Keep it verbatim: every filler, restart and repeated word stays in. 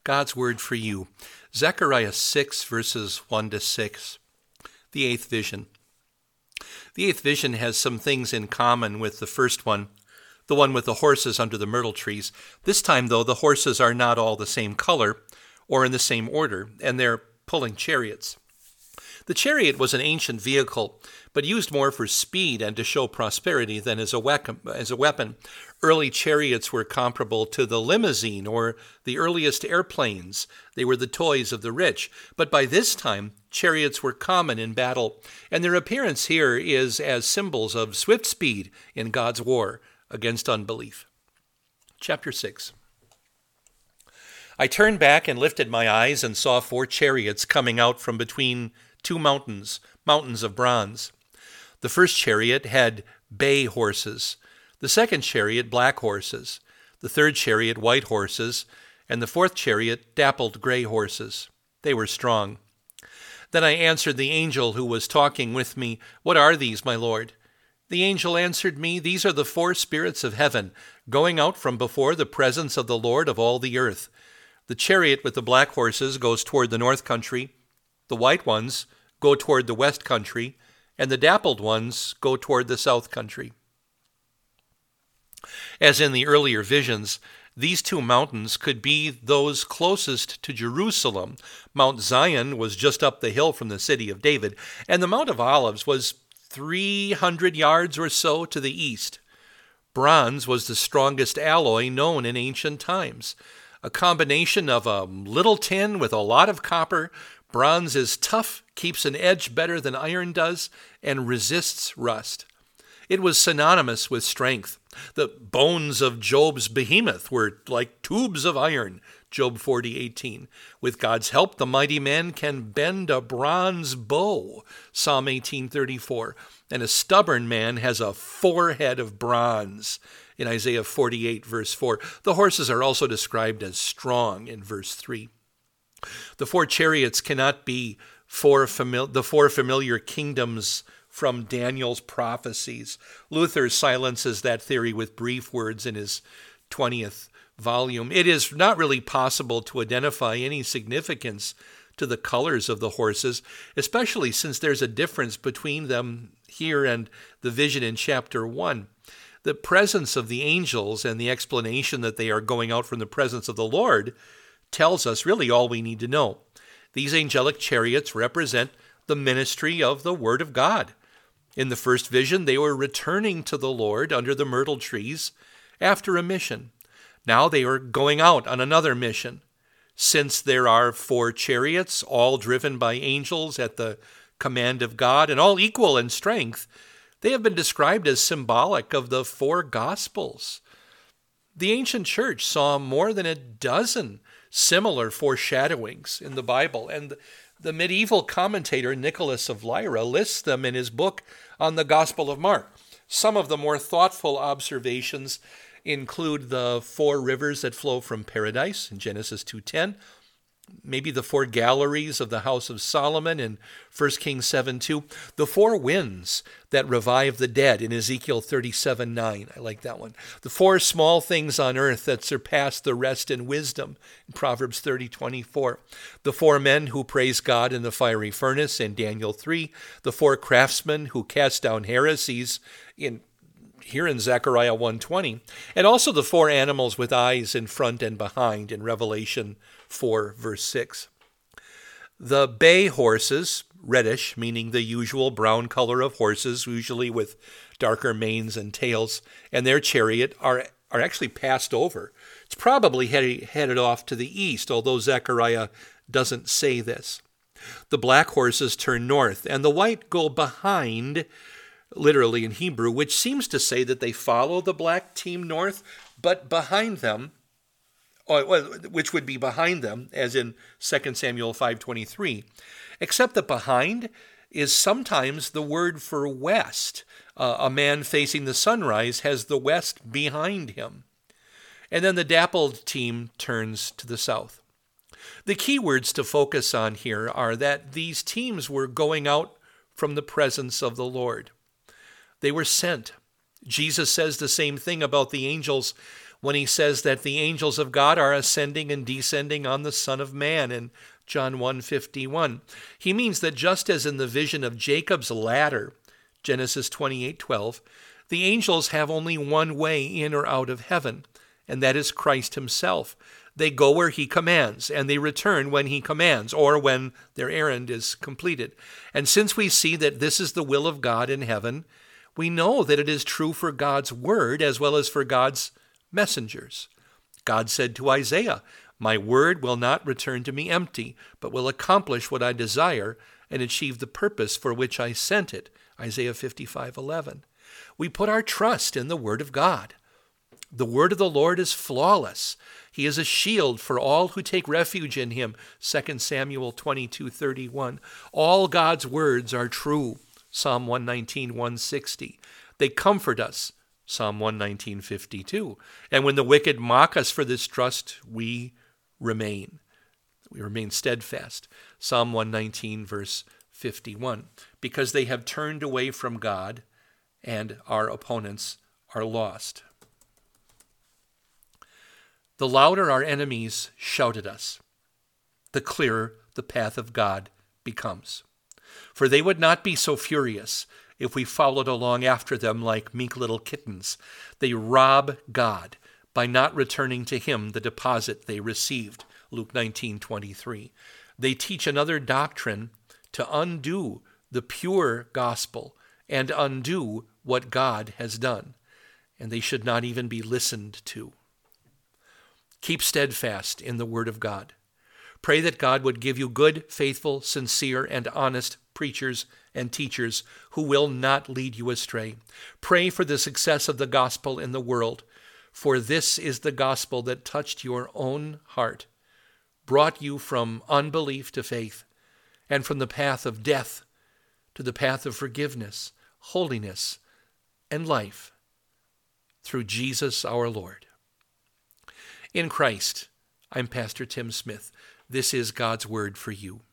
God's word for you. Zechariah six, verses one to six. The eighth vision. The eighth vision has some things in common with the first one, the one with the horses under the myrtle trees. This time, though, the horses are not all the same color or in the same order, and they're pulling chariots. The chariot was an ancient vehicle, but used more for speed and to show prosperity than as a weapon. As a weapon. Early chariots were comparable to the limousine or the earliest airplanes. They were the toys of the rich. But by this time, chariots were common in battle, and their appearance here is as symbols of swift speed in God's war against unbelief. Chapter six. I turned back and lifted my eyes and saw four chariots coming out from between two mountains, mountains of bronze. The first chariot had bay horses, the second chariot black horses, the third chariot white horses, and the fourth chariot dappled gray horses. They were strong. Then I answered the angel who was talking with me, "What are these, my Lord?" The angel answered me, "These are the four spirits of heaven, going out from before the presence of the Lord of all the earth. The chariot with the black horses goes toward the north country, the white ones go toward the west country, and the dappled ones go toward the south country." As in the earlier visions, these two mountains could be those closest to Jerusalem. Mount Zion was just up the hill from the city of David, and the Mount of Olives was three hundred yards or so to the east. Bronze was the strongest alloy known in ancient times. A combination of a little tin with a lot of copper. Bronze is tough, keeps an edge better than iron does, and resists rust. It was synonymous with strength. The bones of Job's behemoth were like tubes of iron, Job forty eighteen. With God's help, the mighty man can bend a bronze bow, Psalm eighteen thirty-four. And a stubborn man has a forehead of bronze, in Isaiah forty-eight, verse four. The horses are also described as strong in verse three. The four chariots cannot be four famili- the four familiar kingdoms from Daniel's prophecies. Luther silences that theory with brief words in his twentieth volume. It is not really possible to identify any significance to the colors of the horses, especially since there's a difference between them here and the vision in chapter one. The presence of the angels and the explanation that they are going out from the presence of the Lord tells us really all we need to know. These angelic chariots represent the ministry of the Word of God. In the first vision, they were returning to the Lord under the myrtle trees after a mission. Now they are going out on another mission. Since there are four chariots, all driven by angels at the command of God and all equal in strength, they have been described as symbolic of the four Gospels. The ancient church saw more than a dozen similar foreshadowings in the Bible, and the medieval commentator Nicholas of Lyra lists them in his book on the Gospel of Mark. Some of the more thoughtful observations include the four rivers that flow from paradise in Genesis two ten, maybe the four galleries of the house of Solomon in First Kings seven two, the four winds that revive the dead in Ezekiel thirty-seven nine. I like that one. The four small things on earth that surpass the rest in wisdom in Proverbs thirty twenty-four. The four men who praise God in the fiery furnace in Daniel three. The four craftsmen who cast down heresies in here in Zechariah one twenty, and also the four animals with eyes in front and behind in Revelation four, verse six. The bay horses, reddish, meaning the usual brown color of horses, usually with darker manes and tails, and their chariot are, are actually passed over. It's probably headed, headed off to the east, although Zechariah doesn't say this. The black horses turn north, and the white go behind, literally in Hebrew, which seems to say that they follow the black team north, but behind them, or, which would be behind them, as in Second Samuel five twenty-three, except that behind is sometimes the word for west. Uh, a man facing the sunrise has the west behind him. And then the dappled team turns to the south. The key words to focus on here are that these teams were going out from the presence of the Lord. They were sent. Jesus says the same thing about the angels when he says that the angels of God are ascending and descending on the Son of Man in John one fifty-one. He means that just as in the vision of Jacob's ladder, Genesis twenty-eight twelve, the angels have only one way in or out of heaven, and that is Christ himself. They go where he commands, and they return when he commands, or when their errand is completed. And since we see that this is the will of God in heaven, we know that it is true for God's word as well as for God's messengers. God said to Isaiah, "My word will not return to me empty, but will accomplish what I desire and achieve the purpose for which I sent it." Isaiah fifty-five eleven. We put our trust in the word of God. The word of the Lord is flawless. He is a shield for all who take refuge in him. Second Samuel twenty-two thirty-one. All God's words are true. Psalm one nineteen one sixty. They comfort us. Psalm one nineteen fifty-two. And when the wicked mock us for this trust, we remain. We remain steadfast. Psalm one nineteen verse fifty-one. Because they have turned away from God, and our opponents are lost. The louder our enemies shout at us, the clearer the path of God becomes. For they would not be so furious if we followed along after them like meek little kittens. They rob God by not returning to him the deposit they received. Luke nineteen twenty-three. They teach another doctrine to undo the pure gospel and undo what God has done, and they should not even be listened to. Keep steadfast in the word of God. Pray that God would give you good, faithful, sincere, and honest preachers and teachers who will not lead you astray. Pray for the success of the gospel in the world, for this is the gospel that touched your own heart, brought you from unbelief to faith, and from the path of death to the path of forgiveness, holiness, and life, through Jesus our Lord. In Christ, I'm Pastor Tim Smith. This is God's word for you.